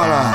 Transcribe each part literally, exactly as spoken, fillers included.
Самара.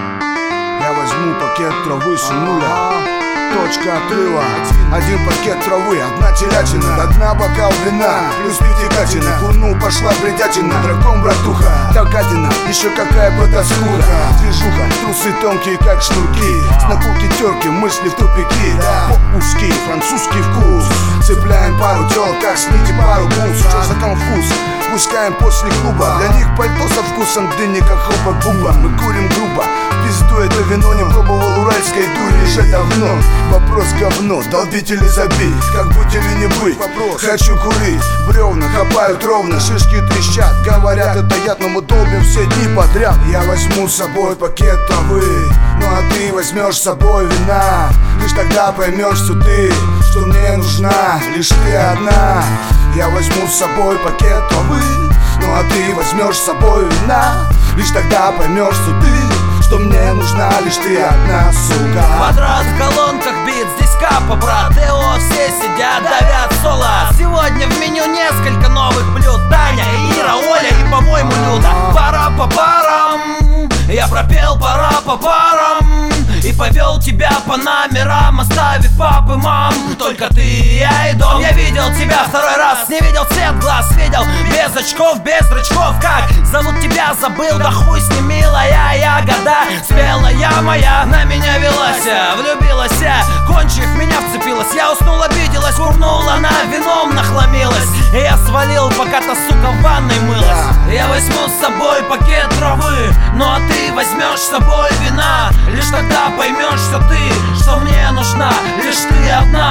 Я возьму пакет травы с нуля. Точка отрыва. Один пакет травы, одна телятина, до дна бокал вина, плюс пятикатина. Курну пошла бредятина, дракон, братуха, такатина, еще какая потаскуха. Движуха, трусы тонкие, как шнурки, с накурки терки, мысли в тупики. Поп-узкий, французский вкус. Цепляем пару тел, как с нити пару бус. Что за конфуз? Пускаем после клуба. Для них пальто со вкусом дыни, как хлопок-буба. Мы курим грубо, пизду это вино. Не пробовал уральской дури уже давно. Вопрос говно, долбить или забить, как быть или не быть. Вопрос. Хочу курить, бревна хапают ровно, шишки трещат. Говорят, это яд, но мы долбим все дни подряд. Я возьму с собой пакет травы, ну а ты возьмешь с собой вина. Лишь тогда поймешь, что ты, что мне нужна лишь ты одна. Я возьму с собой пакет травы, ну а ты возьмешь с собой вина. Лишь тогда поймешь, что ты, что мне нужна лишь ты одна, сука. Квадрат в колонках бит, здесь капа, брат. Эо, все сидят, давят соло. Сегодня в меню несколько новых блюд. Таня, Ира, Оля и, по-моему, Люда. Пора по парам, я пропел пора по парам и повел тебя по номерам, оставив папы, мам. Только ты и я и дом. Я видел тебя второй раз, не видел цвет глаз. Видел без очков, без рычков. Как зовут тебя, забыл, да хуй с ним, милая ягода. Спелая моя, на меня велась, влюбилась, кончив меня вцепилась. Я уснул, обиделась, курнула, на вином нахламилась. И я свалил, пока та сука в ванной мылась. Я возьму с собой пакет травы, ну а ты возьмешь с собой вина. Лишь тогда поймешь, что ты, что мне нужна лишь ты одна.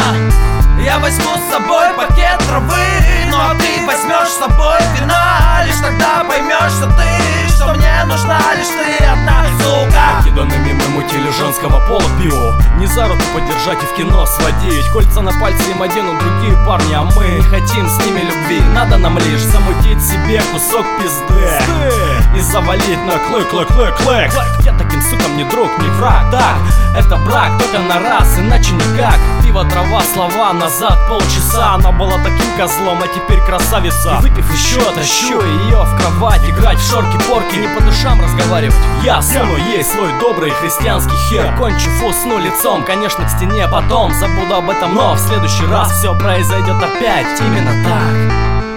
Я возьму с собой пакет травы, ну а ты возьмешь с собой вина. Лишь тогда поймешь, что ты, что мне нужна лишь ты одна, сука. Покиданными мы мутили женского пола пиво. Не за руку подержать и в кино сводить. Кольца на пальце им оденут другие парни, а мы не хотим с ними любви. Надо нам лишь замутить себе кусок пизды и завалить на клык-клык-клык-клык. Я таким сукам не друг, не враг. Так, это брак только на раз, иначе никак. Пиво, трава, слова, назад полчаса она была таким козлом, а теперь красавица. И выпив еще, тащу ее в кровать, играть в шорки-порки, не по душам разговаривать. Я суну ей свой добрый христианский хер. Кончив, усну лицом, конечно, к стене потом. Забуду об этом, но в следующий раз все произойдет опять именно так.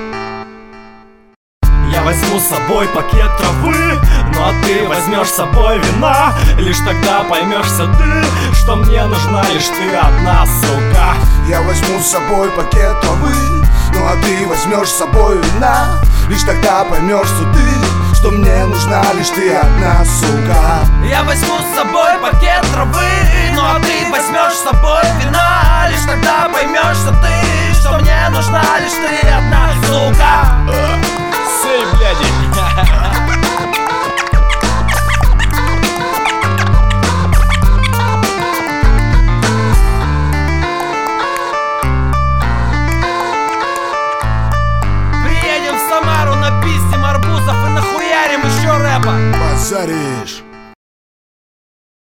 Я возьму с собой пакет травы, ну а ты возьмешь с собой вина. Лишь тогда поймешься ты, что мне нужна лишь ты одна, сука. Я возьму с собой пакет травы, ну а ты возьмешь с собой вина. Лишь тогда поймешь, что ты, что мне нужна лишь ты одна, сука. Я возьму с собой пакет травы, ну а ты возьмешь с собой вина. Лишь тогда поймешь, что ты, что мне нужна лишь ты одна, сука. Сей, бляди. Приедем в Самару, напиздим арбузов и нахуярим еще рэпа. Базаришь.